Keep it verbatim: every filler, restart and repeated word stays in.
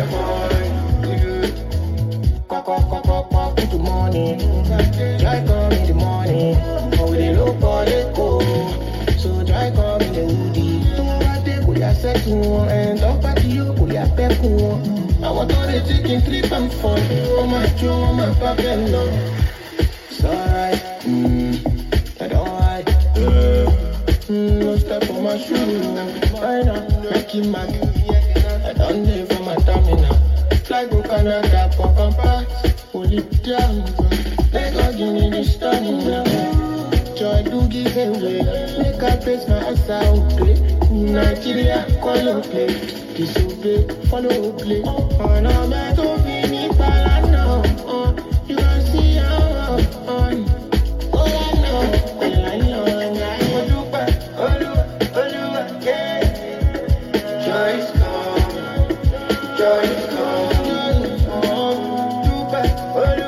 In the morning, try come in the morning. Oh, they look for the cold. So try come in the hoodie. Don't take we are set to one and up at you, we are back one. I want all the chicken trip and fun. Oh my Joe, oh my papa, no. It's alright, mmm, I don't hide. Mm, no step on my shoe. Right now, making my I don't live for my stamina. Fly go Canada for compact. Hold it down, let God give me the stamina. Joy do give away. Make I place my ass out play. Nigeria, call up play. Disobey, follow play. On a man to be me palano. You can see how on. Oh I know, well I know. Oluwa, Oluwa, Oluwa, yeah. Joy is come, joy is come.